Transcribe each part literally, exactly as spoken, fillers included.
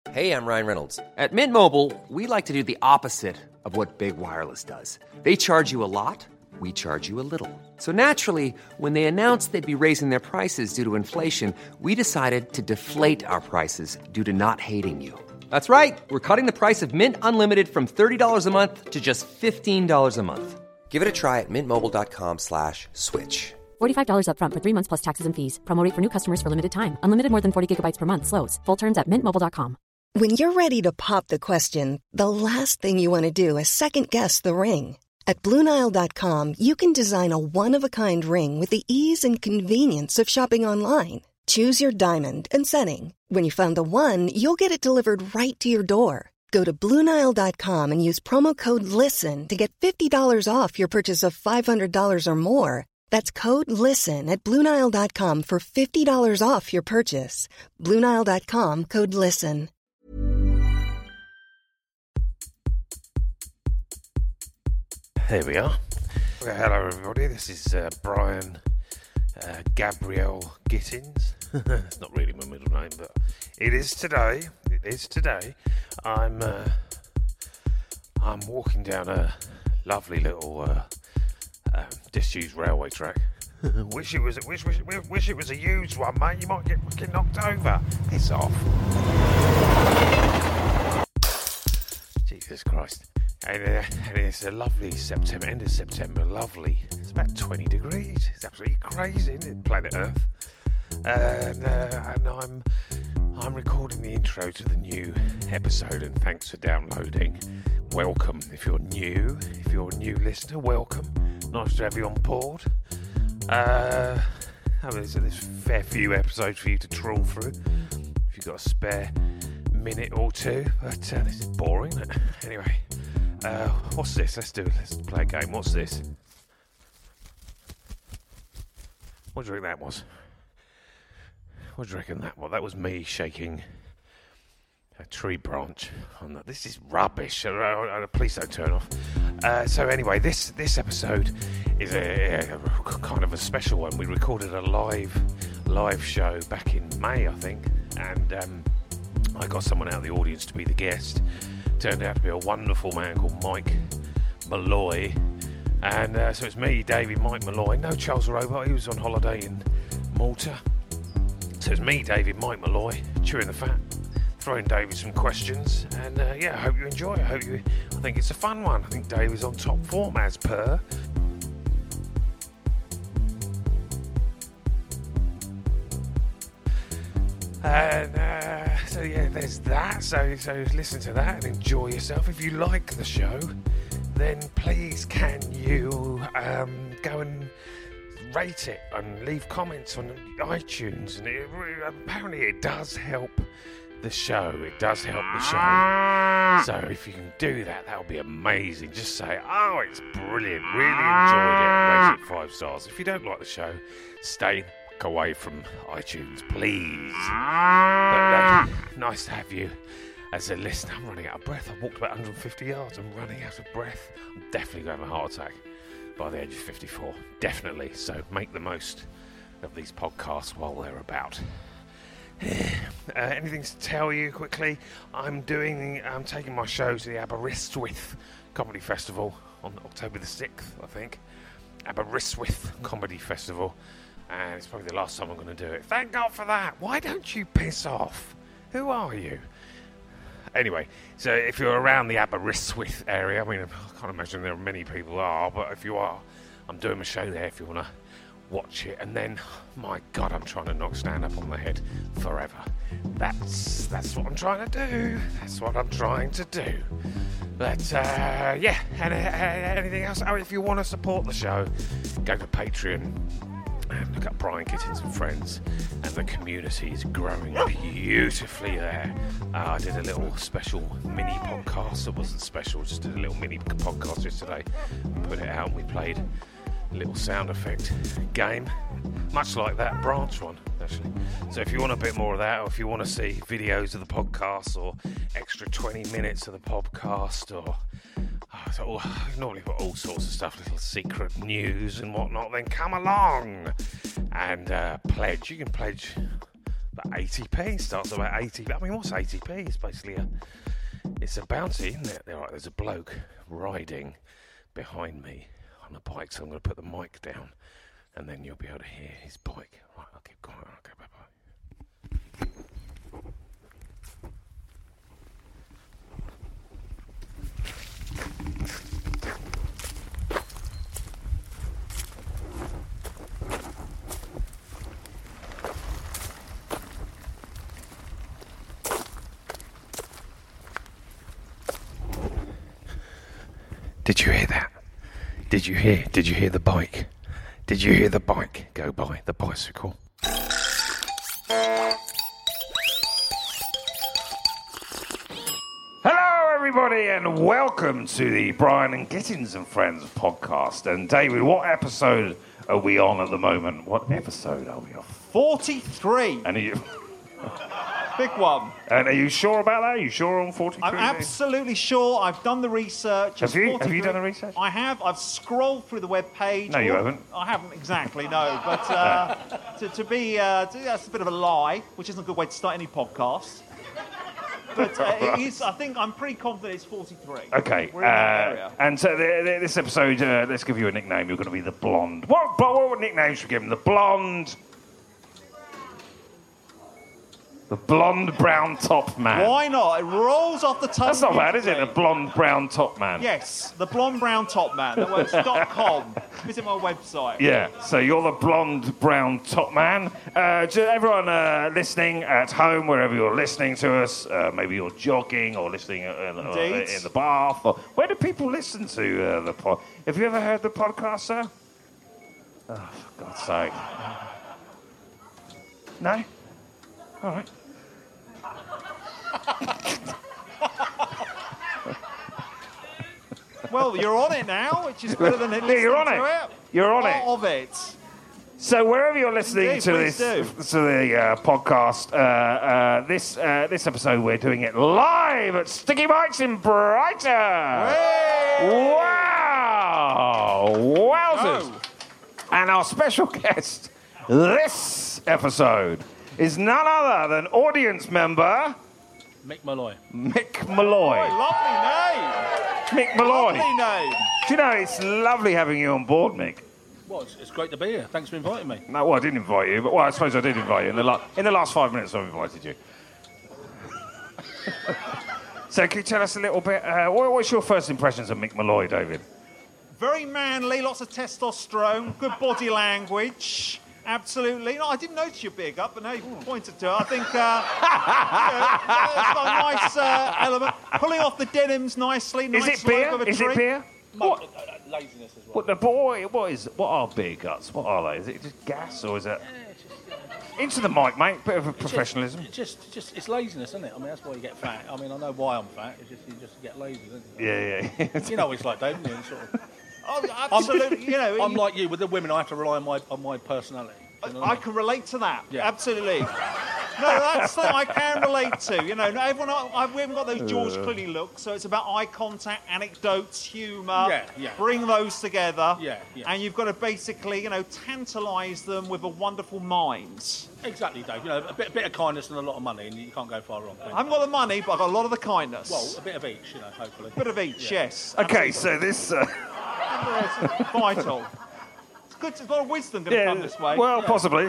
Hey, I'm Ryan Reynolds. At Mint Mobile, we like to do the opposite of what Big Wireless does. They charge you a lot, we charge you a little. So naturally, when they announced they'd be raising their prices due to inflation, we decided to deflate our prices due to not hating you. That's right. We're cutting the price of Mint Unlimited from thirty dollars a month to just fifteen dollars a month. Give it a try at mintmobile.com slash switch. forty-five dollars up front for three months plus taxes and fees. Promo rate for new customers for limited time. Unlimited more than forty gigabytes per month slows. Full terms at mint mobile dot com. When you're ready to pop the question, the last thing you want to do is second-guess the ring. At Blue Nile dot com, you can design a one-of-a-kind ring with the ease and convenience of shopping online. Choose your diamond and setting. When you find the one, you'll get it delivered right to your door. Go to Blue Nile dot com and use promo code LISTEN to get fifty dollars off your purchase of five hundred dollars or more. That's code LISTEN at Blue Nile dot com for fifty dollars off your purchase. Blue Nile dot com, code LISTEN. Here we are. Well, hello everybody, this is uh, Brian uh, Gabriel Gittins. It's not really my middle name, but it is today. It is today. I'm uh, I'm walking down a lovely little uh, uh, disused railway track. wish it was wish, wish wish it was a used one, mate. You might get fucking knocked over. It's off. Jesus Christ. And, uh, and it's a lovely September, end of September, lovely. It's about twenty degrees. It's absolutely crazy, isn't it? Planet Earth. And, uh, and I'm I'm recording the intro to the new episode, and thanks for downloading. Welcome if you're new. If you're a new listener, welcome. Nice to have you on board. Uh, I mean, there's, there's a fair few episodes for you to trawl through if you've got a spare minute or two. But uh, this is boring, isn't it? Anyway. Uh, what's this? Let's do. Let's play a game. What's this? What do you reckon that was? What do you reckon that was? That was me shaking a tree branch. On the, this is rubbish. Uh, uh, please don't turn off. Uh, so anyway, this this episode is a, a, a kind of a special one. We recorded a live live show back in May, I think, and um, I got someone out of the audience to be the guest. Turned out to be a wonderful man called Mike Malloy, and uh, so it's me, David, Mike Malloy. No Charles Robot, he was on holiday in Malta. So it's me, David, Mike Malloy, chewing the fat, throwing David some questions, and uh, yeah, I hope you enjoy it. I hope you. I think it's a fun one. I think David's on top form as per. And uh, so yeah, there's that. So so listen to that and enjoy yourself. If you like the show, then please can you um, go and rate it and leave comments on iTunes. And it, apparently it does help the show. It does help the show. So if you can do that, that would be amazing. Just say, oh, it's brilliant. Really enjoyed it. And rate it five stars. If you don't like the show, stay away from iTunes, please. But uh, nice to have you as a listener. I'm running out of breath. I've walked about one hundred fifty yards. I'm running out of breath. I'm definitely going to have a heart attack by the age of fifty-four. Definitely. So make the most of these podcasts while they're about. uh, anything to tell you quickly? I'm doing. I'm taking my show to the Aberystwyth Comedy Festival on October the sixth, I think. Aberystwyth Comedy Festival. And it's probably the last time I'm going to do it. Thank God for that. Why don't you piss off? Who are you? Anyway, so if you're around the Aberystwyth area, I mean, I can't imagine there are many people are, but if you are, I'm doing a show there if you want to watch it. And then, my God, I'm trying to knock stand-up on the head forever. That's that's what I'm trying to do. That's what I'm trying to do. But, uh, yeah, and, uh, anything else? Oh, if you want to support the show, go to Patreon. And look at Brian Gittins and Friends, and the community is growing beautifully there. Uh, I did a little special mini podcast. It wasn't special, just did a little mini podcast yesterday. Put it out, and we played a little sound effect game, much like that Branch one, actually. So if you want a bit more of that, or if you want to see videos of the podcast, or extra twenty minutes of the podcast, or oh, so, oh, normally put all sorts of stuff, little secret news and whatnot, then come along and uh, pledge. You can pledge about eighty p. Starts about eighty. I mean, what's eighty p? It's basically a, it's a bounty, isn't it? There, there's a bloke riding behind me on a bike, so I'm going to put the mic down, and then you'll be able to hear his bike. Right, I'll keep going. Okay, bye bye. Did you hear that? Did you hear? Did you hear the bike? Did you hear the bike go by? The bicycle. Hello, everybody, and welcome to the Brian and Gittins and Friends podcast. And David, what episode are we on at the moment? What episode are we on? forty-three. And are you? Big one. And are you sure about that? Are you sure on forty-three? I'm absolutely sure. I've done the research. Have It's you? forty-three. Have you done the research? I have. I've scrolled through the web page. No, you Or- haven't. I haven't exactly, no. But uh, to, to be, uh, to, that's a bit of a lie, which isn't a good way to start any podcast. But uh, it is, I think I'm pretty confident it's forty-three. Okay, We're in that uh, area. and so the, the, this episode, uh, let's give you a nickname. You're going to be the Blonde. What, what, what nickname should we give him? The Blonde... The Blonde Brown Top Man. Why not? It rolls off the tongue. That's not bad, is it? The beautifully. Blonde Brown Top Man. Yes, the blonde brown top man. That works dot com. Visit my website. Yeah, so you're the Blonde Brown Top Man. Uh, to everyone uh, listening at home, wherever you're listening to us, uh, maybe you're jogging or listening uh, uh, Indeed. in the bath. Or, where do people listen to uh, the pod? Have you ever heard the podcast, sir? Oh, for God's sake. No? All right. Well, you're on it now, which is better than it. Yeah, you're on listening it. to it. You're on Part it. of it. So wherever you're listening Indeed, to please this do. to the uh, podcast, uh, uh, this uh, this episode we're doing it live at Sticky Mike's in Brighton. Wow! Wowzers! Oh. And our special guest this episode is none other than audience member Mick Malloy. Mick Malloy. Oh, lovely name. Mick Malloy. Lovely name. Do you know it's lovely having you on board, Mick? Well, it's, it's great to be here. Thanks for inviting me. No, well, I didn't invite you, but well, I suppose I did invite you. In the, la- in the last five minutes, I've invited you. So, can you tell us a little bit? Uh, what, what's your first impressions of Mick Malloy, David? Very manly, lots of testosterone, good body language. Absolutely. No, I didn't notice your big up, but now you pointed to it. I think uh, yeah, it's got a nice uh, element. Pulling off the denims nicely. Is nice it beer? slope of a Is tree. it beer? What? Uh, uh, laziness as well. What the boy? What is? What are beer guts? What are they? Is it just gas or is it? Into the mic, mate. Bit of a professionalism. It's just, it's just, it's laziness, isn't it? I mean, that's why you get fat. I mean, I know why I'm fat. It's just you just get lazy, don't you? Yeah, yeah. You know what it's like, Dave. You sort of, Oh, absolutely. You know, I'm you- like you. With the women, I have to rely on my on my personality. You know what I I mean? can relate to that. Yeah. Absolutely. No, that's something I can relate to. You know, not everyone. I, we haven't got those George Clooney looks, so it's about eye contact, anecdotes, humour. Yeah, yeah. Bring those together. Yeah, yeah. And you've got to basically, you know, tantalise them with a wonderful mind. Exactly, Dave. You know, a bit, a bit of kindness and a lot of money, and you can't go far wrong. can you? I haven't got the money, but I've got a lot of the kindness. Well, a bit of each, you know, hopefully. bit of each, Yeah. yes. Okay, so this. Uh, Absolutely. It's vital. It's good. There's a lot of wisdom going to come this way. well, possibly.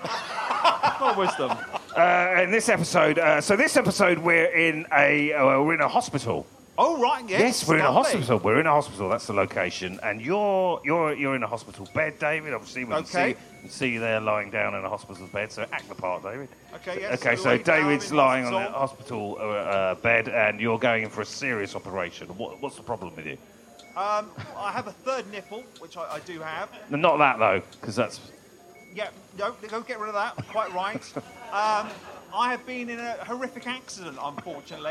a lot of wisdom. Uh, in this episode, uh, so this episode we're in a uh, we're in a hospital. Oh right, yes. Yes, we're in a lovely. hospital. We're in a hospital. That's the location, and you're you're you're in a hospital bed, David. Obviously, we can Okay. see we can see you there lying down in a hospital bed. So act the part, David. Okay, yes. Okay, so lay down David's in lying on the hospital. hospital uh, uh, bed, and you're going in for a serious operation. What, what's the problem with you? Um, I have a third nipple, which I, I do have. No, not that though, because that's Yeah, no, go get rid of that. Quite right. Um, I have been in a horrific accident, unfortunately.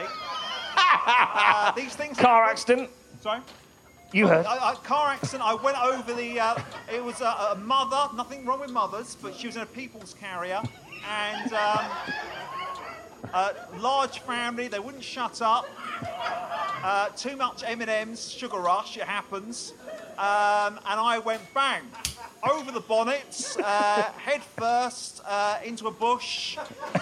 uh, these things. car happen. accident. Sorry. You heard? A, a car accident. I went over the. Uh, it was a, a mother. Nothing wrong with mothers, but she was in a people's carrier, and um, a large family. They wouldn't shut up. Uh, too much M and M's, sugar rush. It happens, um, and I went bang over the bonnet, uh, head first uh, into a bush.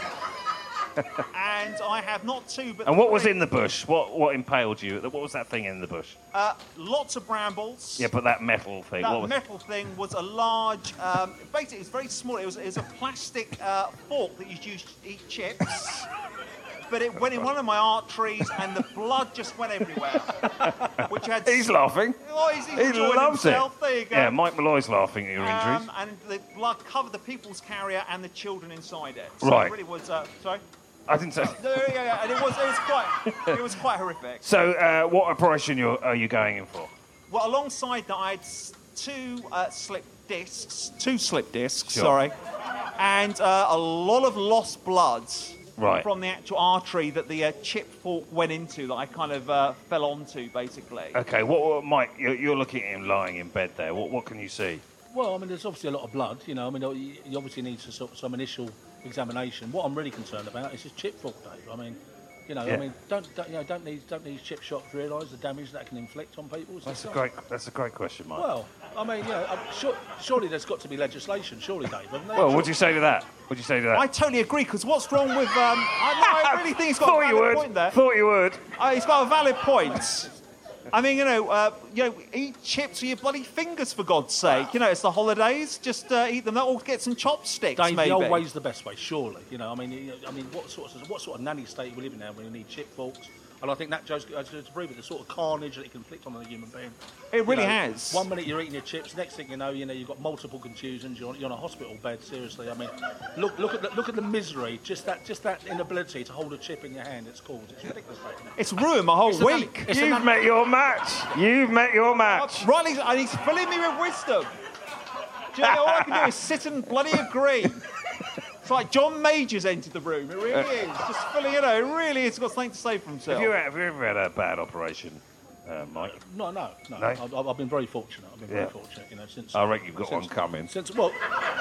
And I have not two, but And what was three. in the bush? What what impaled you? What was that thing in the bush? Uh, lots of brambles. Yeah, but that metal thing. That what was metal thing was a large, um, basically it was very small. It was, it was a plastic uh, fork that you used to eat chips. But it went in one of my arteries and the blood just went everywhere. Which had... He's laughing. Oh, he's, he's He enjoying loves himself. it. There you go. Yeah, Mike Malloy's laughing at your injuries. Um, and the blood covered the people's carrier and the children inside it. So Right. It really was. Uh, sorry. I didn't say. No, yeah, yeah, and it was. It was quite. It was quite horrific. So, uh, what operation you're, are you going in for? Well, alongside that, I had s- two uh, slip discs. Two slip discs. Sure. Sorry. And uh, a lot of lost blood. Right. From the actual artery that the uh, chip fork went into, that I kind of uh, fell onto, basically. Okay, what, what Mike? You're, you're looking at him lying in bed there. What, what can you see? Well, I mean, there's obviously a lot of blood. You know, I mean, you you obviously need to sort of some initial examination. What I'm really concerned about is his chip fork, Dave. I mean, you know, Yeah. I mean, don't, don't you know, don't these don't these chip shots realise the damage that can inflict on people? It's That's a just- great. That's a great question, Mike. Well, I mean, you know, I'm sure, surely there's got to be legislation, surely, Dave. haven't there? Well, what'd you say to that? What'd you say to that? I totally agree, because what's wrong with... Um, I, no, I really think he's got Thought a you valid would. point there. Thought you would. Uh, he's got a valid point. I mean, you know, uh, you know, eat chips with your bloody fingers, for God's sake. You know, it's the holidays. Just uh, eat them. Or get some chopsticks, Dave, maybe. the old way's the best way, surely. You know, I mean, you know, I mean, what sort of what sort of nanny state we live in now when you need chip forks? And I think that goes uh, to agree with the sort of carnage that it can inflict on a human being. It really You know, has. One minute you're eating your chips, next thing you know, you know you've got multiple contusions. You're, you're on a hospital bed. Seriously, I mean, look, look at the, look at the misery. Just that, just that inability to hold a chip in your hand. It's caused. It's ridiculous, isn't it? It's ruined my whole It's a nanny- week. it's a You've nanny- met your match. You've met your match. Riley's, and he's filling me with wisdom. Do you know, all I can do is sit and bloody agree. It's like John Major's entered the room. It really is. Just filling, you know, it really is got something to say for himself. Have you, have you ever had a bad operation, uh, Mike? No, no, no. No? I've, I've been very fortunate. I've been very Yeah. fortunate. You know, since I reckon you've got since, one coming. Since well,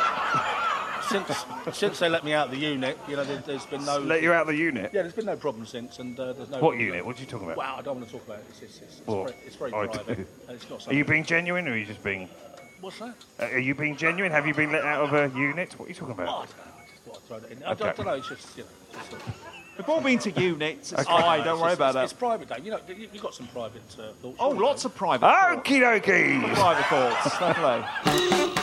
since since they let me out of the unit, you know, there, there's been no. Let you out of the unit? Yeah, there's been no problem since, and uh, there's no. What unit? What are you talking about? Wow, I don't want to talk about it. It's, it's, it's, it's, Well, very, it's very I private. do. And it's not Are something. you being genuine, or are you just being... What's that? Uh, are you being genuine? Have you been let out of a unit? What are you talking Oh, I about? don't know. I just thought I'd throw that in. I, Okay. don't, I don't know. It's just you know. Just, sort of- We've all been to units. It's Okay. fine, it's don't worry just- about it's, that. It's private, Dave. You know, you, you've got some private uh, thoughts. Oh, surely, lots Dave. of private thoughts. Okie dokie. Private thoughts, definitely.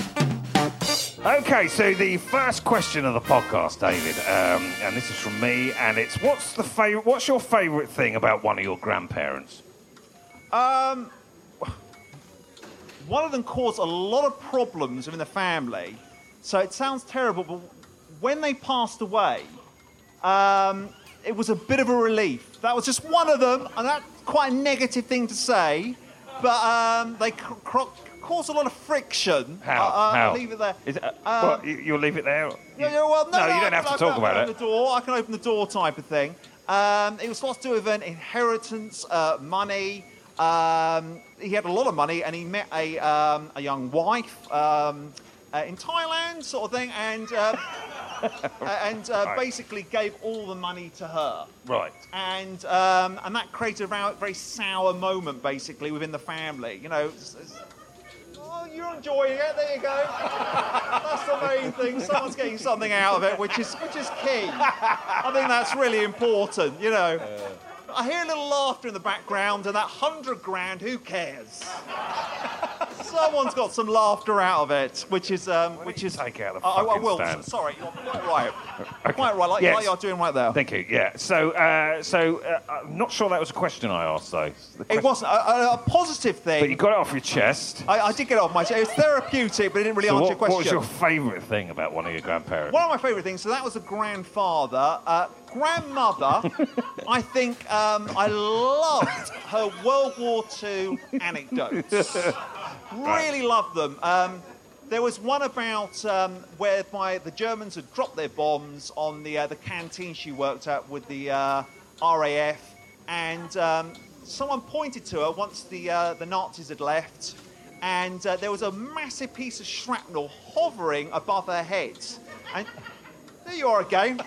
Okay, so the first question of the podcast, David, um, and this is from me, and it's what's the favorite? What's your favourite thing about one of your grandparents? Um, one of them caused a lot of problems within the family. So it sounds terrible, but when they passed away, um, it was a bit of a relief. That was just one of them, and that's quite a negative thing to say, but um, they c- cro- caused a lot of friction. How? Uh, uh, How? I'll leave it there. Is it, uh, Um, what, you- you'll leave it there? No, no, well, no, no, no, you I don't have can- to I talk can about open it. The door. I can open the door, type of thing. Um, it was lots to do with an inheritance, uh, money. Um, he had a lot of money, and he met a um, a young wife um, uh, in Thailand, sort of thing, and uh, and uh, Right. basically gave all the money to her. Right. And um, and that created a very, very sour moment, basically, within the family. You know, it's, it's, oh, you're enjoying it. There you go. That's the main thing. Someone's getting something out of it, which is which is key. I think that's really important. You know, I hear a little laughter in the background, and that hundred grand. Who cares? Someone's got some laughter out of it, which is um, which you is. take out the I, I fucking will. stand? Sorry, you're quite right. Okay. Quite right. Like, Yes. like you're doing right there. Thank you. Yeah. So, uh, so uh, I'm not sure that was a question I asked, though. The It question- wasn't a, a, a positive thing. But you got it off your chest. I, I did get it off my chest. It was therapeutic, but it didn't really So answer what, your what was question. your favourite thing about one of your grandparents? One of my favourite things, so that was a grandfather. Uh, grandmother, I think um, I loved her World War Two anecdotes. Really loved them. Um, there was one about um, whereby the Germans had dropped their bombs on the uh, the canteen she worked at with the uh, R A F, and um, someone pointed to her once the uh, the Nazis had left, and uh, there was a massive piece of shrapnel hovering above her head. And there you are again.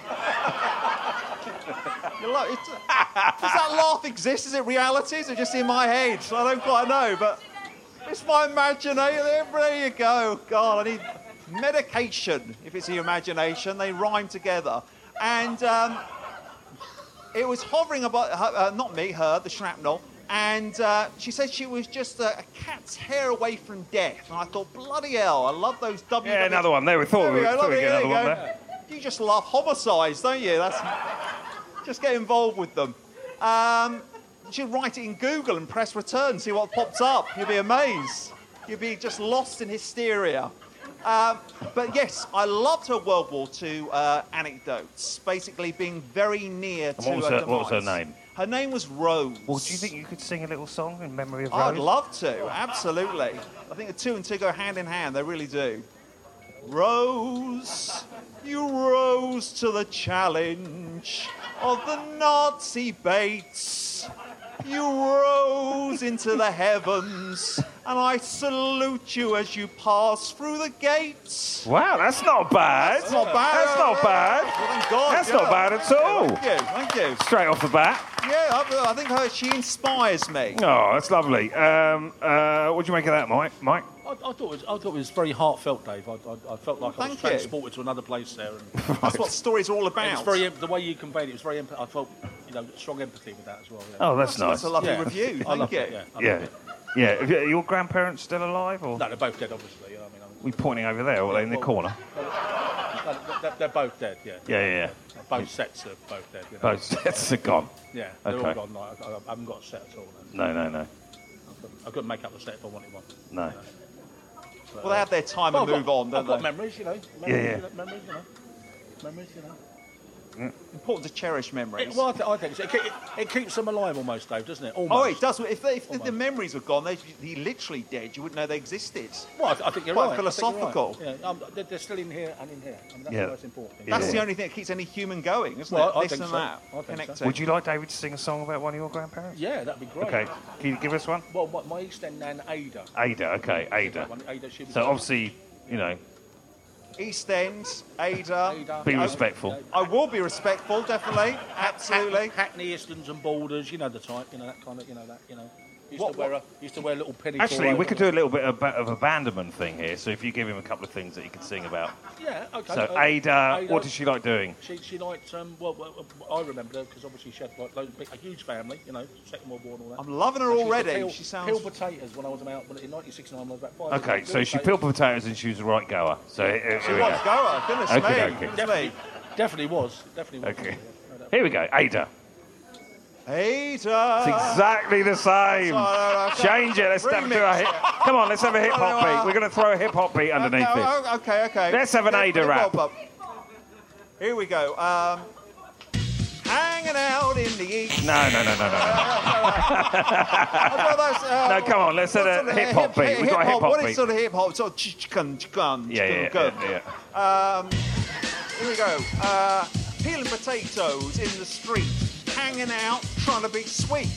You lo- it's, does that laugh exist? Is it reality? Is it just in my head? I don't quite know, but It's my imagination. There you go. God, I need medication. If it's your imagination, they rhyme together. And um, it was hovering about, her, uh, not me, her, the shrapnel. And uh, she said she was just a, a cat's hair away from death. And I thought, bloody hell, I love those W W E. Yeah, another one. There we thought There we we were go, thought we'd lovely, get there another you one go. there. You just love homicides, don't you? That's just get involved with them. Um, you should write it in Google and press return, see what pops up. You'll be amazed. You'll be just lost in hysteria. Um, but yes, I loved her World War Two uh, anecdotes, basically being very near And to what was her her, what was her demise. name? Her name was Rose. Well, do you think you could sing a little song in memory of Rose? I'd love to, absolutely. I think the two and two go hand in hand, they really do. Rose, you rose to the challenge of the Nazi baits. You rose into the heavens, and I salute you as you pass through the gates. Wow, that's not bad. That's not bad. That's not bad. Well, thank God, That's yeah. not bad at all. Thank you, thank you. Straight off the bat. Yeah, I, I think her, she inspires me. Oh, that's lovely. Um, uh, what do you make of that, Mike? Mike? I, I thought it was, I thought it was very heartfelt, Dave. I, I, I felt like I Thank was you. transported to another place there. And That's what stories are all about. it's very the way you conveyed it was very. Emp- I felt you know strong empathy with that as well. Yeah. Oh, that's nice. That's a lovely Yeah. review, I thank loved you. it, yeah. I Yeah. loved it. Yeah. Have you- Are your grandparents still alive? Or No, they're both dead, obviously. You know, I mean, I'm, we pointing over there, or are they in the well, corner? no, they're, they're both dead. Yeah. Yeah, yeah, yeah. Both sets are both dead. You know. Both sets are gone. Yeah, they're Okay. all gone. Like, I, I haven't got a set at all. No, No. no, no. I, couldn't, I couldn't make up the set if I wanted one. No. But, Well, they have their time well, and I've move got, on, don't I've got they? memories, you know. Memories, Yeah, yeah. You know, memories, you know. Memories, you know. Important to cherish memories. It, well, I, th- I think so. It, ke- it, it keeps them alive almost, Dave, doesn't it? Almost. Oh, it does. If, they, if the, the Almost. memories were gone, they'd be literally dead. You wouldn't know they existed. Well, I, th- I think you're Quite right. philosophical. I think you're right. Yeah, um, they're, they're still in here and in here. I mean, that's Yeah. the most important thing. That's Yeah. the only thing that keeps any human going, isn't Well, it? I this think and so. that. I think so. Connecting. Would you like David to sing a song about one of your grandparents? Yeah, that'd be great. Okay. Can you give us one? Well, my, my East End nan, Ada. Ada. Okay, Ada. One, Ada she was So obviously, you know, East End, Ada. Ada. be I- respectful. I will be respectful, definitely. Absolutely. Hackney, Islington and Borders, you know the type, you know that kind of, you know that, you know. Used What- to wear a, used to wear a little penny. Actually, we could do a little bit of, of a Banderman thing here. So if you give him a couple of things that he could sing about. Yeah, okay. So uh, Ada, what does she like doing? She, she liked, um, well, well, I remember her because obviously she had like, loads, a huge family, you know, Second World War and all that. I'm loving her And she used to already. Peel, she sounds. peel potatoes when I was about, well, in nineteen sixty-nine, I was about five. Okay, so she peeled potatoes and she was a right goer. So here, She here we was go. goer. Goodness Okay, me. okay. Goodness Definitely, me. definitely was. Definitely was. Okay. Yeah, no doubt. Here we go. Ada. Ada. It's exactly the same. Sorry, okay. Change it. Let's have to do a hit. Come on, let's have a hip hop beat. We're going to throw a hip hop beat underneath okay, this. oh, okay, okay. Let's have an Hip- Ada hip rap. hop up. Here we go. Um, hanging out in the east. No, no, no, no, no. I've got those, uh, No, come on, let's have what a sort of hip hop beat. We've got a hip hop What beat. is sort of hip hop? Sort of chicken, chicken, Yeah, yeah, chicken. yeah, yeah. Um, here we go. Uh, peeling potatoes in the street, hanging out, trying to be sweet.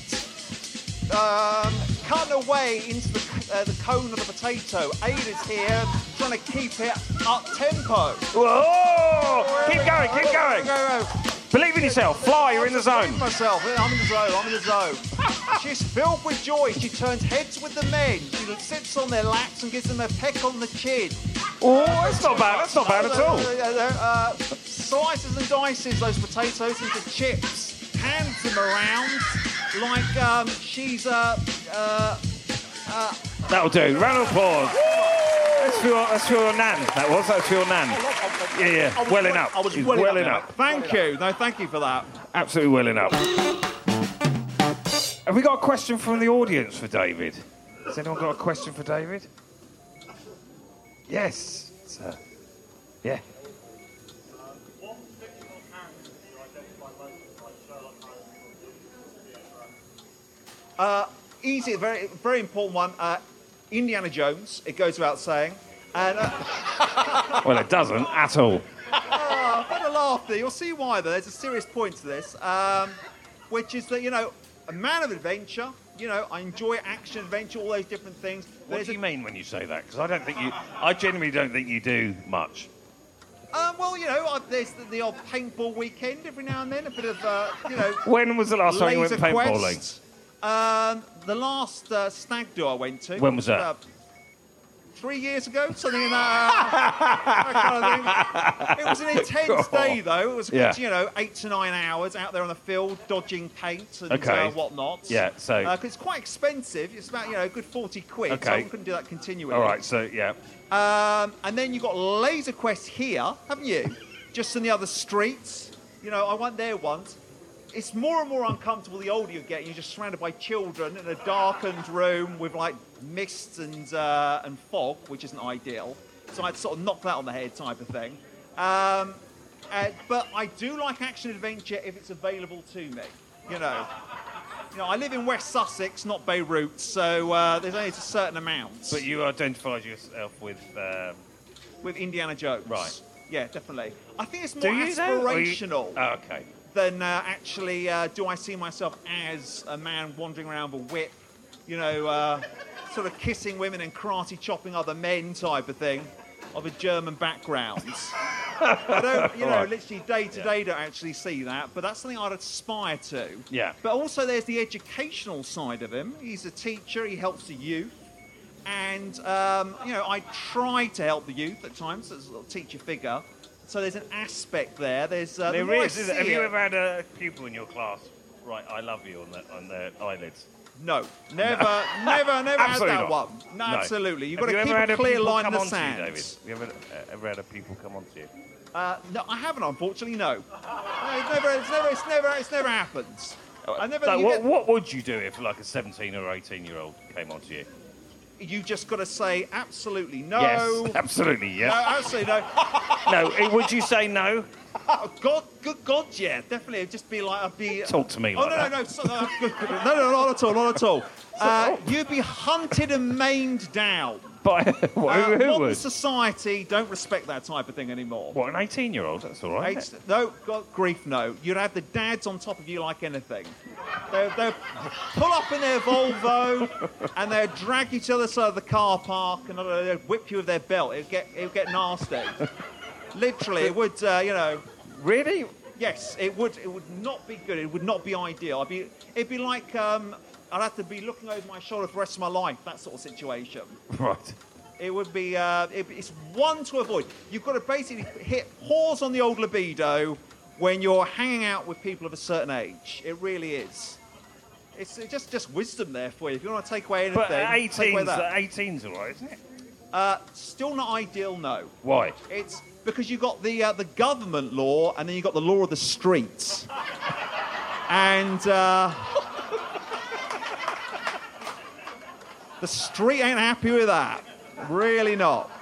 Um, cutting away into the, uh, the cone of the potato. Ada's here, trying to keep it up tempo. Whoa! Keep going, keep going. Go, go, go. Believe in yourself. Fly, you're in the zone. Myself, I'm in the zone. I'm in the zone. She's filled with joy. She turns heads with the men. She sits on their laps and gives them a peck on the chin. Oh, that's not bad. That's not bad at all. Uh, slices and dices those potatoes into chips. Hands them around like um, she's uh, uh, uh, That'll do. Round of applause. That's for, your, that's for your nan. That was. That's for your nan. Yeah, yeah. I was Welling well- up. I was He's welling up welling now. up. Thank you. No, thank you for that. Absolutely welling up. Have we got a question from the audience for David? Has anyone got a question for David? Yes. Sir. Yeah. Uh, easy, very, very important one. Uh, Indiana Jones. It goes without saying. And uh, Well, it doesn't at all. oh, better laugh there. You'll see why. Though there's a serious point to this, um, which is that you know, a man of adventure. You know, I enjoy action, adventure, all those different things. What There's do a- you mean when you say that? Because I don't think you. I genuinely don't think you do much. Um, well, you know, uh, there's the, the odd paintball weekend every now and then. A bit of, uh, you know. When was the last time you went Laser paintballing? Quest. Um, the last uh, stag do I went to. When was that? Uh, three years ago, something in that, uh, that kind of thing. It was an intense day, though. It was a Yeah. good, you know, eight to nine hours out there on the field, dodging paint and Okay. uh, whatnot. Yeah, so- Because it's quite expensive. It's about, you know, a good forty quid, so Okay. I couldn't do that continually. All right, so, yeah. Um, and then you've got Laser Quest here, haven't you? Just in the other streets. You know, I went there once. It's more and more uncomfortable the older you get. You're just surrounded by children in a darkened room with, like, mist and uh, and fog, which isn't ideal. So I'd sort of knock that on the head type of thing. Um, uh, but I do like action-adventure if it's available to me, you know. You know, I live in West Sussex, not Beirut, so uh, there's only a certain amount. But you identified yourself with... Um... With Indiana Jones. Right. Yeah, definitely. I think it's more Do you, though? Or you- aspirational Oh, okay. than uh, actually uh, do I see myself as a man wandering around with a whip, you know, uh, sort of kissing women and karate chopping other men type of thing, of a German background. I don't, you know, Right. literally day to day don't actually see that, but that's something I'd aspire to. Yeah. But also there's the educational side of him. He's a teacher, he helps the youth. And, um, you know, I try to help the youth at times as a little teacher figure. So there's an aspect there. There's uh, the There more I is. isn't see it? Have you it- ever had a pupil in your class write "I love you" on, the, on their eyelids? No, never, never, never had Absolutely that not. one. No, No. absolutely. You've Have got you to ever keep had a clear pupil line come in the onto you, sand. David? Have you ever, uh, ever had a pupil come onto you? Uh, no, I haven't, unfortunately. No, no it's never, it's never, it's never, it's never happened. I never. So you, what, get- what would you do if like a seventeen or eighteen year old came onto you? you just got to say absolutely no. Yes, absolutely, No, yeah. absolutely no. No, eh, would you say no? Oh, God, good God, yeah, definitely. It'd just be like I'd be. Talk to me Oh like no, that. no, no, so, no, no, no, not at all, not at all. Uh, you'd be hunted and maimed down. But who, who Uh, modern would? society don't respect that type of thing anymore. What, an eighteen year old? That's all right. Eight, no, God, grief, no. You'd have the dads on top of you like anything. They'll, they'll pull up in their Volvo and they'll drag you to the other side of the car park and they'll whip you with their belt. It'll get, it'll get nasty. Literally, it would, uh, you know. Really? Yes, it would. It would not be good. It would not be ideal. I'd be. It'd be like um, I'd have to be looking over my shoulder for the rest of my life. That sort of situation. Right. It would be. Uh, it, it's one to avoid. You've got to basically hit pause on the old libido when you're hanging out with people of a certain age. It really is. It's just just wisdom there for you. If you want to take away anything, But take away eighteen's, that. eighteen's all right, isn't it? Uh, still not ideal. No. Why? It's because you've got the uh, the government law and then you've got the law of the streets. And uh, the street ain't happy with that. Really not.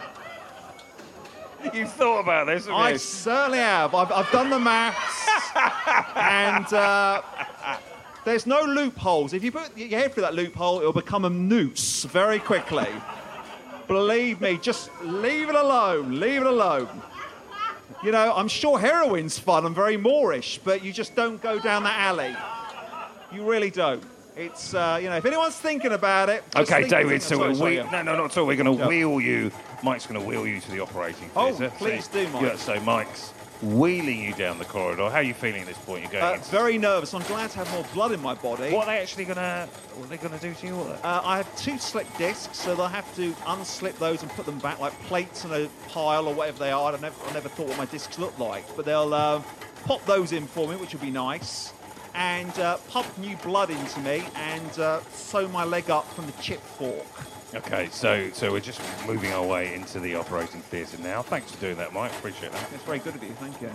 You've thought about this, haven't I you? certainly have. I've, I've done the maths. and uh, there's no loopholes. If you put your head through that loophole, it'll become a noose very quickly. Believe me, just leave it alone. Leave it alone. You know, I'm sure heroin's fun and very Moorish, but you just don't go down that alley. You really don't. It's, uh, you know, if anyone's thinking about it. just Okay, think- David, think- so sorry, we, sorry, yeah. no, no, not at all. We're going to Yeah. wheel you. Mike's going to wheel you to the operating Oh, theatre. please So- do, Mike. Yeah, so Mike's wheeling you down the corridor. How are you feeling at this point? You're going Uh, into- very nervous. I'm glad to have more blood in my body. What are they actually going to? What are they going to do to you? What? Uh, I have two slip discs, so they'll have to unslip those and put them back like plates in a pile or whatever they are. I never, I never thought what my discs looked like, but they'll uh, pop those in for me, which will be nice, and uh, pump new blood into me and uh, sew my leg up from the chip fork. Okay, so so we're just moving our way into the operating theatre now. Thanks for doing that, Mike. Appreciate that. It's very good of you, thank you.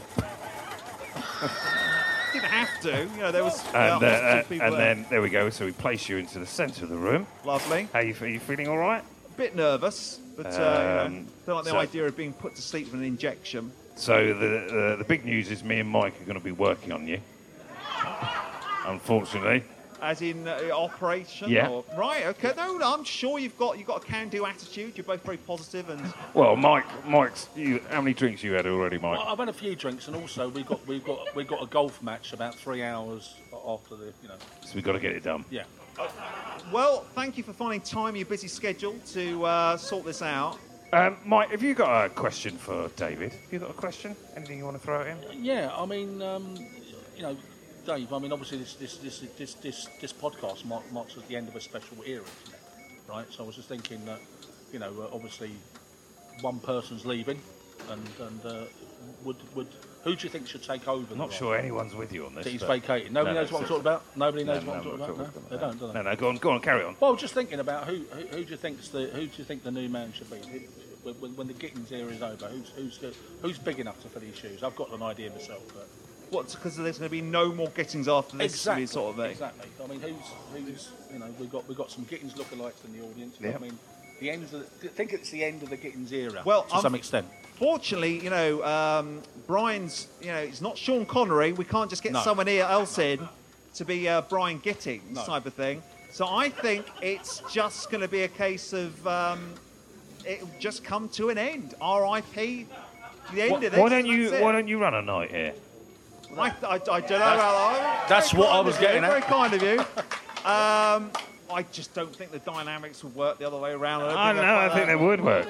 Didn't have to, you know. There was And, yeah, uh, uh, people and there. then there we go. So we place you into the centre of the room. Lovely. How you are you feeling? All right? A bit nervous, but uh, you Um, know, don't like the so- idea of being put to sleep with an injection. So the uh, the big news is me and Mike are going to be working on you. Unfortunately. As in uh, operation? Yeah. Or, right, okay. No, no, I'm sure you've got you've got a can-do attitude. You're both very positive and... Well, Mike, Mike's. You, how many drinks you had already, Mike? Well, I've had a few drinks, and also we've got we've got we've got a golf match about three hours after the you know. So we've got to get it done. Yeah. Well, thank you for finding time in your busy schedule to uh, sort this out. Um, Mike, have you got a question for David? Have you got a question? Anything you want to throw at him? Yeah, I mean, um, you know, Dave, I mean, obviously this this this this this, this podcast marks, marks at the end of a special era, isn't it? Right. So I was just thinking that, you know, uh, obviously one person's leaving, and and uh, would would who do you think should take over? I'm not sure anyone's with you on this. He's but- vacating. Nobody No, knows what I'm it's- talking about. Nobody No, knows no, what I'm no, talking we're about. No, talking they about don't. Do they? No, no, go on, go on, carry on. Well, just thinking about who who, who do you think's the who do you think the new man should be? Who, when, when the Gittins era is over, who's who's the, who's big enough to fill these shoes? I've got an idea myself, but What's because there's going to be no more Gittins after this exactly, sort of thing. exactly. I mean, who's who's you know we've got we've got some Gittins lookalikes in the audience. Yeah. I mean, the end of the, I think it's the end of the Gittins era. Well, to um, some extent. Fortunately, you know, um, Brian's, you know, it's not Sean Connery. We can't just get No. someone here else in to be uh, Brian Gittins No. type of thing. So I think it's just going to be a case of um, it'll just come to an end. R I P The end Why, of this. why don't and you that's it. Why don't you run a night here? I, I, I don't know about that. That's Very what I kind was of you, getting at. Very kind of you. Um, I just don't think the dynamics would work the other way around. don't I think know. they're I quite think that- they would work.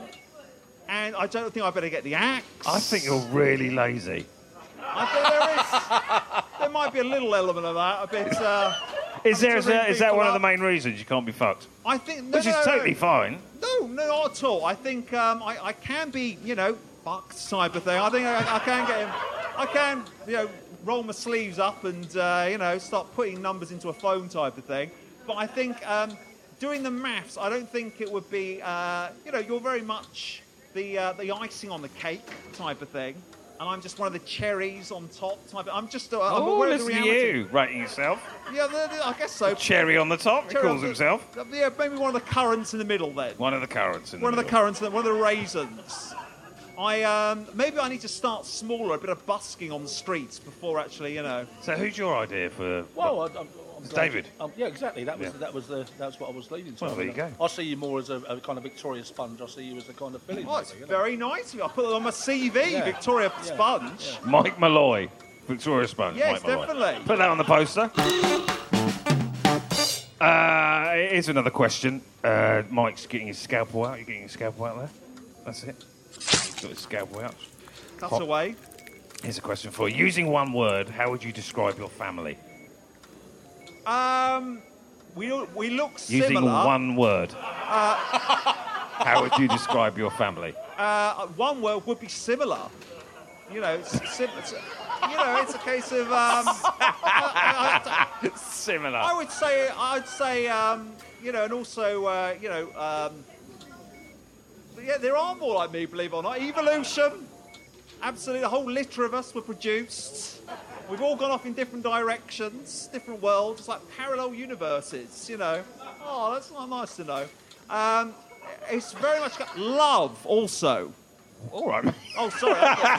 And I don't think I better get the axe. I think you're really lazy. I think there is. There might be a little element of that. A bit. Uh, Is there? Is, to ring that, is that people one of the up. main reasons you can't be fucked? I think. No, Which no, is no, totally no. fine. No, no, not at all. I think um, I, I can be, you know, fucked type of thing. I think I, I can get him. I can, you know, roll my sleeves up and uh, you know start putting numbers into a phone type of thing. But I think um, doing the maths, I don't think it would be. Uh, you know, you're very much the uh, the icing on the cake type of thing, and I'm just one of the cherries on top type. Of, I'm just. Uh, I'm Oh, aware of the listen to reality. you, rating yourself. Yeah, the, the, I guess so. Cherry on the top, he Cherry calls on the- himself. Yeah, maybe one of the currants in the middle then. One of the currants in One the of the middle. currants, one of the raisins. I um, maybe I need to start smaller, a bit of busking on the streets before actually, you know. So who's your idea for... Well, I, I'm, I'm It's glad- David. Um, yeah, exactly. That was Yeah. that was the that's what I was leading to. Well, there you go. I see you more as a, a kind of Victoria Sponge. I see you as a kind of Philly. Oh, it's maybe, you know. very nice of you. I put it on my C V, Yeah. Victoria Yeah. Sponge. Mike Malloy, Victoria Sponge. Yes, Mike Malloy. definitely. Put that on the poster. Uh, here's another question. Uh, Mike's getting his scalpel out. You're getting your scalpel out there. That's it. He's got his scalpel out. Cut Hot. away. Here's a question for you. Using one word, how would you describe your family? Um, we we look Using similar. one word. How would you describe your family? Uh, one word would be similar. You know, it's, sim- it's, you know, it's a case of. Um, I, I- Similar. I would say, I'd say, um, you know, and also, uh, you know, um, but yeah, there are more like me, believe it or not. Evolution, absolutely, the whole litter of us were produced. We've all gone off in different directions, different worlds, it's like parallel universes, you know. Oh, that's not nice to know. Um, it's very much got love, also. All right. Oh, sorry.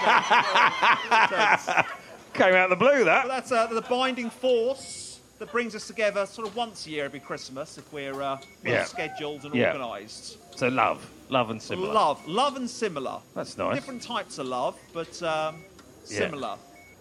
I thought- Came out of the blue, But that. that's uh, the binding force that brings us together sort of once a year every Christmas if we're uh, well Yeah. scheduled and Yeah. organised. So love. Love and similar. Love. Love and similar. That's nice. Different types of love, but um, Yeah. similar.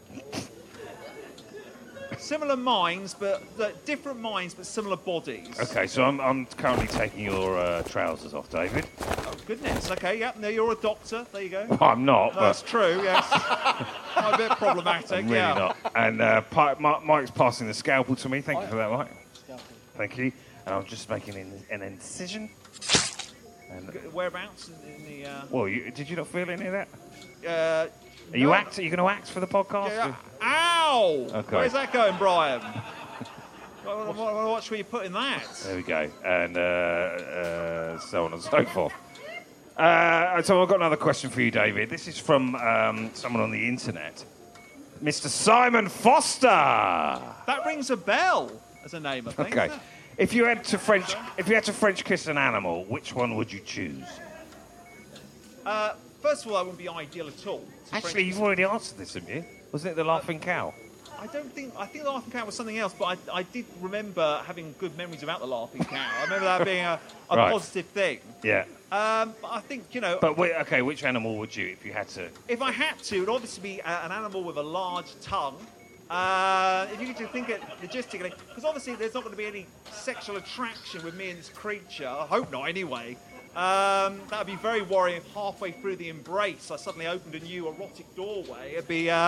Similar minds, but uh, different minds, but similar bodies. Okay, so I'm, I'm currently taking your uh, trousers off, David. Oh, goodness. Okay, yep. No, you're a doctor. There you go. Well, I'm not, No, that's but true, yes. Quite a bit problematic, I'm really yeah. not. And uh, Pi- Mi- Mike's passing the scalpel to me. Thank you for that, Mike. Thank you. And I'm just making an, an incision. And, Whereabouts in, in the... Uh, well, you, did you not feel any of that? uh, Are you no. act? Are you going to act for the podcast? Yeah. Ow! Okay. Where's that going, Brian? I want to watch where you're putting that. There we go. And uh, uh, so on and so forth. Uh, so I've got another question for you, David. This is from um, someone on the internet. Mister Simon Foster. That rings a bell as a name, I think. Okay. doesn't it? If you had to French, if you had to French kiss an animal, which one would you choose? Uh, first of all, that wouldn't be ideal at all. to Actually, French- you've already answered this, haven't you? Wasn't it the laughing cow? I don't think. I think the laughing cow was something else, but I, I did remember having good memories about the laughing cow. I remember that being a, a Right. positive thing. Yeah. Um, but I think you know, But wait, okay, which animal would you, if you had to? if I had to, it would obviously be a, an animal with a large tongue. Uh, if you could think it logistically, because obviously there's not going to be any sexual attraction with me and this creature. I hope not, anyway. Um, that would be very worrying if halfway through the embrace I suddenly opened a new erotic doorway. It'd be uh,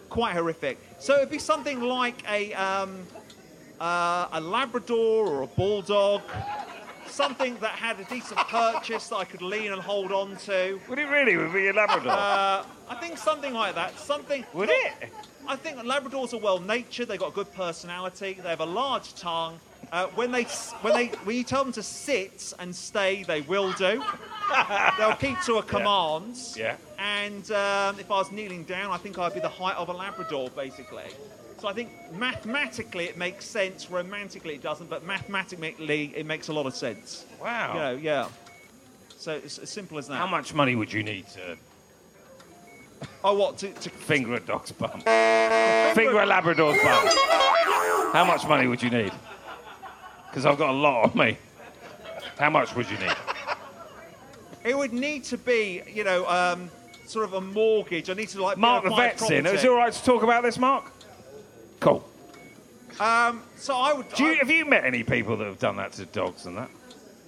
quite horrific. So it'd be something like a um, uh, a Labrador or a Bulldog, something that had a decent purchase that I could lean and hold on to. Would it really? Would it be a Labrador? Uh, I think something like that. Something. Would it? I think Labradors are well-natured. They've got a good personality. They have a large tongue. Uh, when they when they when you tell them to sit and stay, they will do. They'll keep to a command. Yeah. And um, if I was kneeling down, I think I'd be the height of a Labrador, basically. So I think mathematically it makes sense. Romantically it doesn't, but mathematically it makes a lot of sense. Wow. You know, yeah. So it's as simple as that. How much money would you need to Oh, what to, to finger a dog's bum? Finger a Labrador's bum. How much money would you need? Because I've got a lot on me. How much would you need? It would need to be, you know, um, sort of a mortgage. I need to like. Mark the vet's in. Is it all right to talk about this, Mark? Cool. Um, so I would. Do you, I, have you met any people that have done that to dogs and that?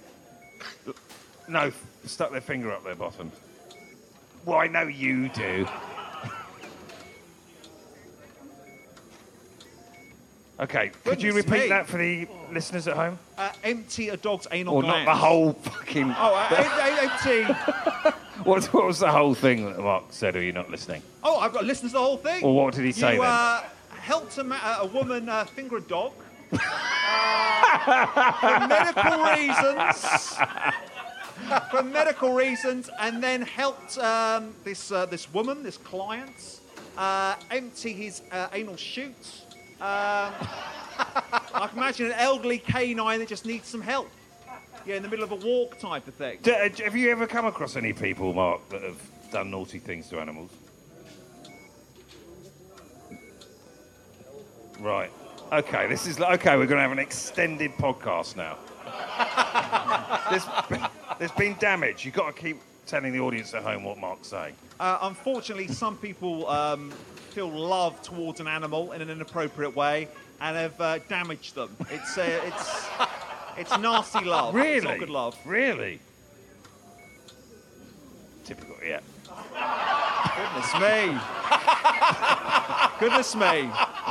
No, stuck their finger up their bottom. Well, I know you do. Okay, could you Goodness repeat me. that for the listeners at home? uh, empty a dog's anal Or gland. not the whole fucking... Oh, uh, em- em- empty. What, what was the whole thing that Mark said, or are you not listening? Oh, I've got to listen to the whole thing. Well, what did he say you, then? Uh, helped a, ma- uh, a woman uh, finger a dog uh, for medical reasons. For medical reasons, and then helped um, this uh, this woman, this client, uh, empty his uh, anal chute. Um, I can imagine an elderly canine that just needs some help. Yeah, in the middle of a walk type of thing. D- uh, have you ever come across any people, Mark, that have done naughty things to animals? Right. Okay, this is okay. We're going to have an extended podcast now. there's, been, there's been damage. You've got to keep telling the audience at home what Mark's saying. Uh, unfortunately, some people um, feel love towards an animal in an inappropriate way and have uh, damaged them. It's uh, it's it's nasty love. Really? It's not good love. Really? Typical, yeah. Goodness me. Goodness me.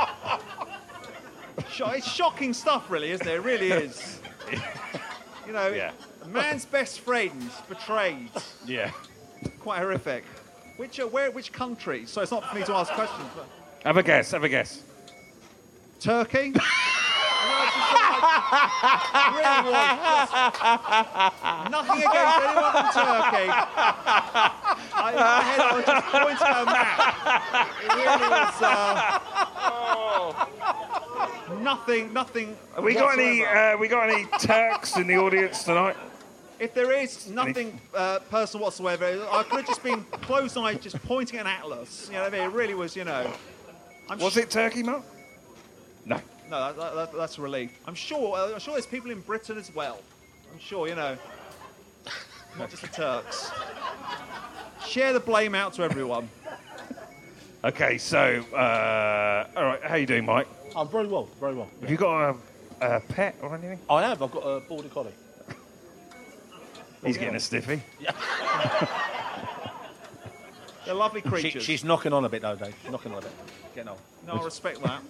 Sho- It's shocking stuff, really, isn't it? It really is. You know, Yeah. a man's best friend betrayed. Yeah. Quite horrific. Which uh, where? Which country? So it's not for me to ask questions. But Have a guess, have a guess. Turkey. Really was just nothing against anyone from Turkey. I, in my head, I was just pointing at a map. It really was. Uh, Nothing, nothing. Have we got any? whatsoever. Uh, we got any Turks in the audience tonight? If there is nothing uh, personal whatsoever, I could have just been close-eyed, just pointing at an atlas. You know what I mean? It really was, you know. I'm Was sh- it Turkey, Mark? No. No, that, that, that, that's a relief. I'm sure. Uh, I'm sure there's people in Britain as well. I'm sure, you know. Not just the Turks. Share the blame out to everyone. Okay, so uh, all right. How you doing, Mike? I'm very well, very well. Have you got a, a pet or anything? I have. I've got a border collie. He's getting a stiffy. They're lovely She, creatures. she's knocking on a bit though, Dave. She's knocking on a bit. Getting on. No, I respect that.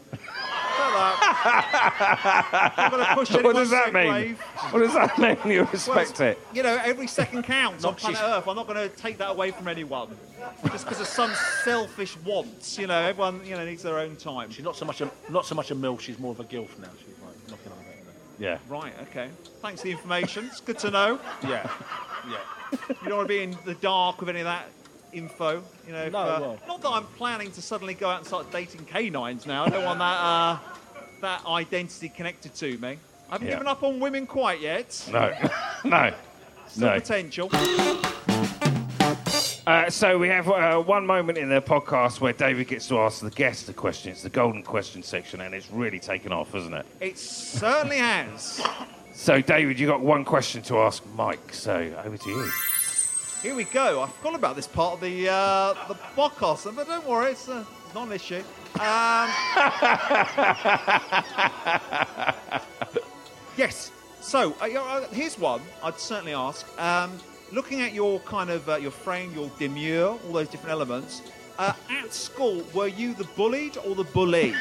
that. I'm going to push What does anyone's that mean? wave. What does that mean? You Well, respect it? You know, every second counts on Not planet she's- Earth. I'm not going to take that away from anyone. Just because of some selfish wants. You know, everyone, you know, needs their own time. She's not so much a not so much a milf. She's more of a gilf now. She's like knocking on a bit. Yeah. Right, okay. Thanks for the information. It's good to know. Yeah, yeah. You don't want to be in the dark with any of that info. You know, if, No, uh, well. not that I'm planning to suddenly go out and start dating canines now. I don't want that uh, that identity connected to me. I haven't Yeah. given up on women quite yet. No. no. Still No. potential. Uh, so we have uh, one moment in the podcast where David gets to ask the guest a question. It's the golden question section, and it's really taken off, hasn't it? It certainly has. So, David, you got one question to ask Mike. So, over to you. Here we go. I forgot about this part of the uh, the podcast, but don't worry, it's uh, not an issue. Um, yes. So uh, uh, here's one I'd certainly ask. Um, looking at your kind of uh, your frame, your demure, all those different elements, Uh, at school, were you the bullied or the bully?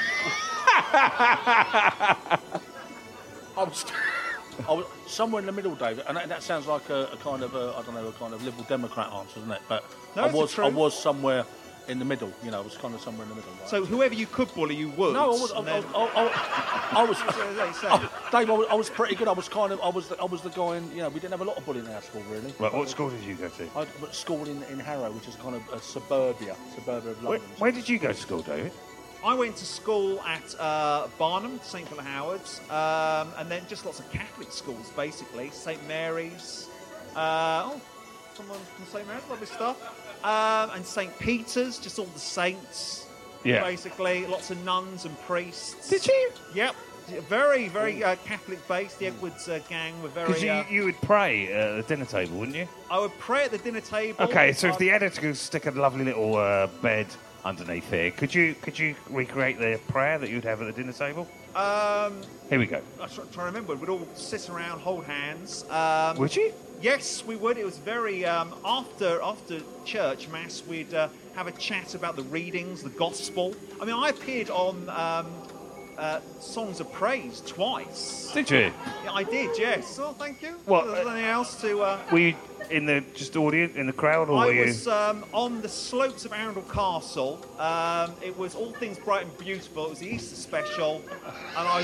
I was, I was somewhere in the middle, David, and that, that sounds like a, a kind of a, I don't know, a kind of Liberal Democrat answer, isn't it? But No, I it's the was, I truth. was somewhere in the middle. You know, I was kind of somewhere in the middle. Right? So whoever you could bully, you would. No, I was. I, and I, then- I, I, I was. oh, Dave, I was, I was pretty good. I was kind of. I was. The, I was the guy in. You know, we didn't have a lot of bullying in our school, really. Right, what school did you go to? I went to school in, in Harrow, which is kind of a suburbia, suburbia of Where, London. where did you go to school, David? I went to school at uh, Barnum, Saint Philip Howard's, um, and then just lots of Catholic schools, basically. Saint Mary's. Uh, oh, someone from Saint Mary's, lovely stuff. Um, and Saint Peter's, just all the saints, Yeah. basically. Lots of nuns and priests. Did you? Yep. Very, very uh, Catholic-based. The Edwards uh, gang were Because very... you, Uh, you would pray at the dinner table, wouldn't you? I would pray at the dinner table. Okay, so if I'd- the editor could stick a lovely little uh, bed underneath here, could you could you recreate the prayer that you'd have at the dinner table? Um, Here we go. I'm trying to remember. We'd all sit around, hold hands. Um, Would you? Yes, we would. It was very um, after after church mass. We'd uh, have a chat about the readings, the gospel. I mean, I appeared on um, uh, Songs of Praise twice. Did you? Yeah, I did. Yes. Oh, thank you. What, Was there uh, anything else to? Uh, Were you in the just audience in the crowd, or I were you? was um, on the slopes of Arundel Castle. Um, it was all things bright and beautiful. It was the Easter special, and I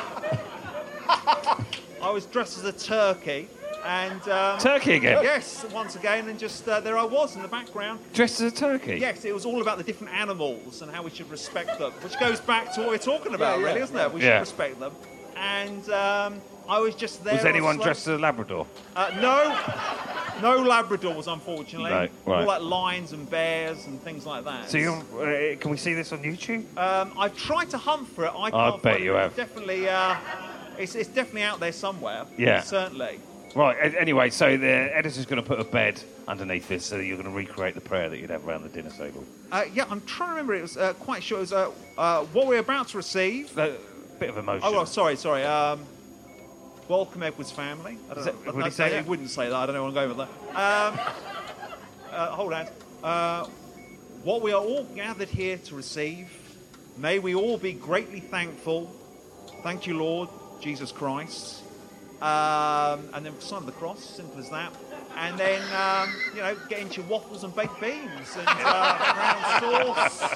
was, I was dressed as a turkey. And um, Turkey again? Yes, once again, and just uh, there I was in the background. Dressed as a turkey? Yes, it was all about the different animals and how we should respect them, which goes back to what we're talking about, Yeah, yeah, really, isn't it? We yeah. should respect them. And um, I was just there. Was on anyone slopes. dressed as a Labrador? Uh, no, no Labradors, unfortunately. No, right. All like lions and bears and things like that. So you uh, can we see this on YouTube? Um, I've tried to hunt for it. I, I can't bet find you it. have. It's definitely, uh, it's, it's definitely out there somewhere. Yeah. Certainly. Right. a- Anyway, so the editor's going to put a bed underneath this, so that you're going to recreate the prayer that you'd have around the dinner table. Uh, yeah, I'm trying to remember. It was uh, quite sure. It was uh, uh, what we're about to receive. A bit of emotion. Oh, well, sorry, sorry. Um, welcome, Edwards family. I don't Is know. that- I- would he I- say I- that? He wouldn't say that. I don't know where I'm going with that. Um, uh, hold on. Uh, what we are all gathered here to receive, may we all be greatly thankful. Thank you, Lord Jesus Christ. Um, and then sign of the cross, simple as that. And then, um, you know, get into your waffles and baked beans and uh, brown sauce.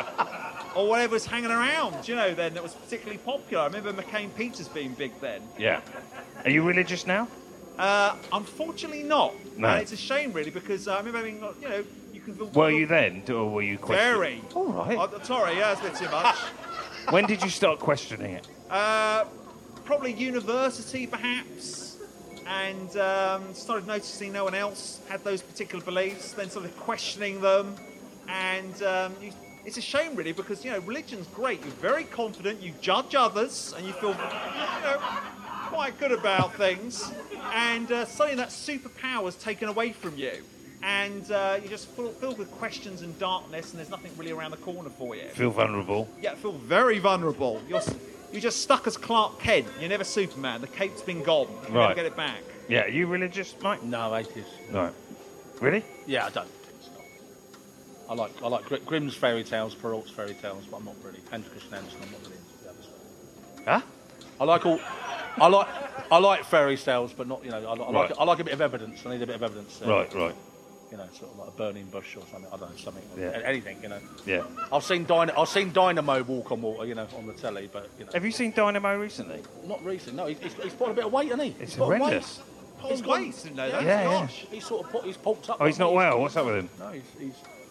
Or whatever's hanging around, you know, then that was particularly popular. I remember McCain Pizzas being big then. Yeah. Are you religious now? Uh, unfortunately not. No. And it's a shame, really, because uh, I remember having, you know, you can feel... Were you then, or were you questioning? Very. All right. Oh, sorry, yeah, that's a bit too much. When did you start questioning it? uh, probably university, perhaps. And um, started noticing no one else had those particular beliefs, then started questioning them. And um, you, it's a shame, really, because, you know, religion's great. You're very confident, you judge others, and you feel, you know, quite good about things. And uh, suddenly that superpower is taken away from you. And uh, you're just full, filled with questions and darkness, and there's nothing really around the corner for you. Feel vulnerable? Yeah, feel very vulnerable. You're, s- you're just stuck as Clark Kent. You're never Superman. The cape's been gone. You Right. never get it back. Yeah. Are you religious, Mike? No, atheist. Right. Really? Yeah, I don't. It's not. I like I like Gr- Grimm's fairy tales, Perrault's fairy tales, but I'm not really. Andrew Christian Andersen, I'm not really into the other stuff. Huh? I like all. I like I like fairy tales, but not you know. I, li- I like Right. I like a bit of evidence. I need a bit of evidence. uh, Right, right. You know, sort of like a burning bush or something. I don't know something. Yeah. a- Anything. You know. Yeah. I've seen Dyna- I've seen Dynamo walk on water. You know, on the telly, but you know. Have you seen Dynamo recently? Not recently. No, he's, he's, he's put on a bit of weight, hasn't he? It's He's put on horrendous. Weight. His waist, didn't know that. Yeah, yeah. Gosh. He's sort of put, he's pulped up. Oh, he's not hasn't he? well. What's up with him? No, he's. he's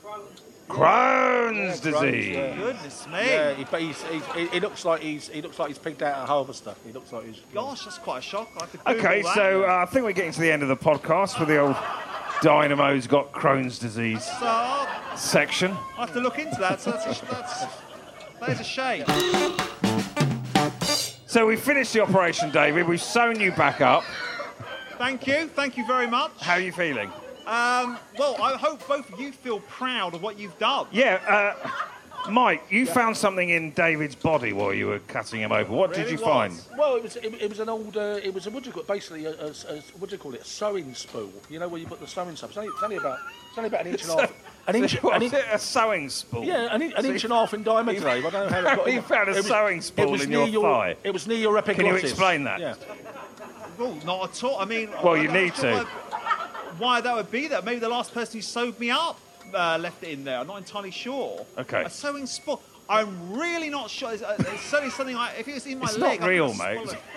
Crohn's Yeah, Crohn's, disease. yeah. Goodness me. Yeah, he, but he's, he's, he, he looks like he's he looks like he's pigged out at Harvester. He looks like he's. Gosh, that's quite a shock. I could Google Okay, that. so uh, I think we're getting to the end of the podcast with the old Dynamo's got Crohn's disease So I'll section. have to look into that. So that's a, that's, that is a shame. So we finished the operation, David. We've sewn you back up. Thank you. Thank you very much. How are you feeling? Um, well, I hope both of you feel proud of what you've done. Yeah, uh, Mike, you found something in David's body while you were cutting him open. What did Really you was. find? Well, it was it, it was an old uh, it was a what do you call it? Basically a, a, a what do you call it? A sewing spool. You know where you put the sewing stuff. It's only, it's only about it's only about an inch and a half. an inch, What, an was in- it a sewing spool? yeah, an, in- an So inch you- and a half in diameter, Dave. I don't know how it got You in. found a It was- sewing it spool was in near your thigh. It was near your epiglottis. Can you explain that? Yeah. Well, not at all. I mean, Well, I'm you not need sure to. Why, why that would be there? Maybe the last person who sewed me up uh, left it in there. I'm not entirely sure. Okay. A sewing spool. I'm really not sure. It's, uh, it's certainly something I. If it was in my It's not leg, I real, could have mate.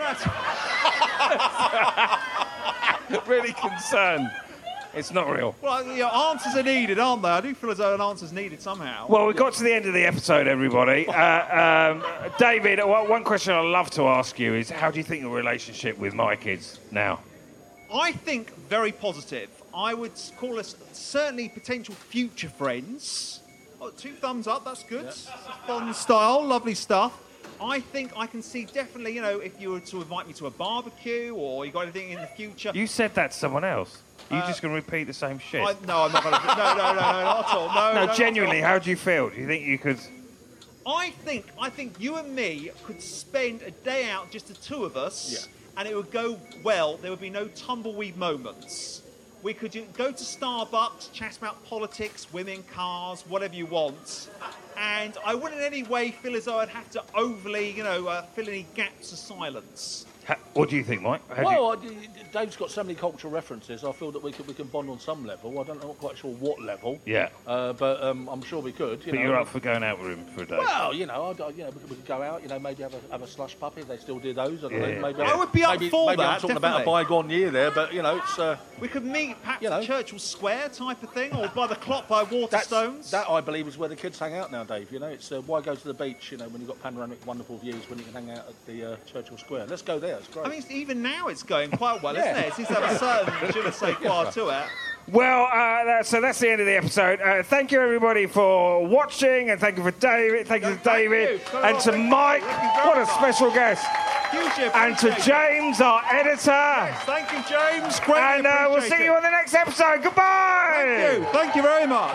swallowed it. Really concerned. It's not real. Well, you know, answers are needed, aren't they? I do feel as though an answer's needed somehow. Well, we got to the end of the episode, everybody. Uh, um, David, one one question I'd love to ask you is, how do you think your relationship with my kids now? I think very positive. I would call us certainly potential future friends. Oh, two thumbs up, that's good. Yeah. Fun style, lovely stuff. I think I can see definitely, you know, if you were to invite me to a barbecue or you got anything in the future. You said that to someone else. Are you Uh, just going to repeat the same shit? I, no, I'm not going to. No, no, no, no, not at all. No, no, no, genuinely, not at all. how do you feel? Do you think you could... I think, I think you and me could spend a day out, just the two of us, Yeah. and it would go well. There would be no tumbleweed moments. We could ju- go to Starbucks, chat about politics, women, cars, whatever you want. And I wouldn't in any way feel as though I'd have to overly, you know, uh, fill any gaps of silence. Ha- what do you think, Mike? How do you- Well, I, Dave's got so many cultural references. I feel that we could we can bond on some level. I don't know, not quite sure what level. Yeah. Uh, but um, I'm sure we could. You But know. you're up for going out with him for a day? Well, you know, I'd, you know, we could, we could go out. You know, maybe have a have a slush puppy if they still do those. I don't Yeah, know. yeah. Maybe I would be up maybe, for maybe that, I'm talking about a definitely. bygone year there, but you know, it's uh, We could meet perhaps You know. at Churchill Square type of thing, or by the clock by that's, Waterstones. that I believe is where the kids hang out now, Dave. You know, it's uh, why go to the beach? You know, when you've got panoramic, wonderful views, when you can hang out at the uh, Churchill Square. Let's go there. It's great. I mean, even now it's going quite well, Yeah. isn't it? It seems to have a certain, should I say, quite to it. Well, uh, that, so that's the end of the episode. Uh, thank you, everybody, for watching, and thank you for David. Thank you No, to thank David, you. Come and on, to thank you. Mike. Thank you very What a much. special guest. Hugely And to appreciate it. James, our editor. Thank you, James. Greatly And uh, we'll appreciate see it. you on the next episode. Goodbye. Thank you. Thank you very much.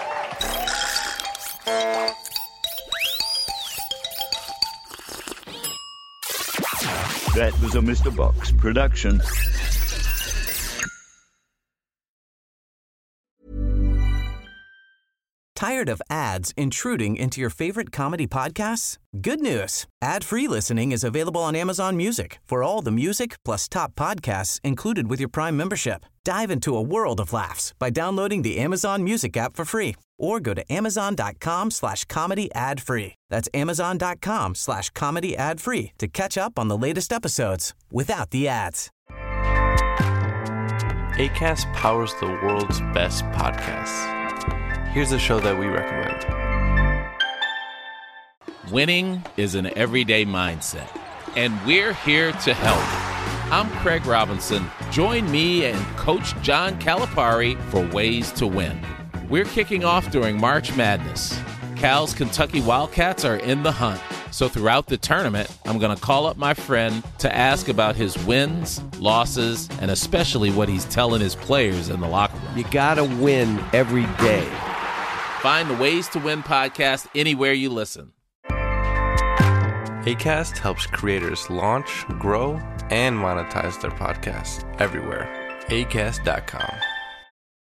That was a Mister Box production. Tired of ads intruding into your favorite comedy podcasts? Good news. Ad-free listening is available on Amazon Music for all the music plus top podcasts included with your Prime membership. Dive into a world of laughs by downloading the Amazon Music app for free or go to amazon.com slash comedy ad free. That's amazon.com slash comedy ad free to catch up on the latest episodes without the ads. Acast powers the world's best podcasts. Here's a show that we recommend. Winning is an everyday mindset, and we're here to help. I'm Craig Robinson. Join me and Coach John Calipari for Ways to Win. We're kicking off during March Madness. Cal's Kentucky Wildcats are in the hunt. So throughout the tournament, I'm going to call up my friend to ask about his wins, losses, and especially what he's telling his players in the locker room. You got to win every day. Find the Ways to Win podcast anywhere you listen. Acast helps creators launch, grow, and monetize their podcasts everywhere. acast dot com.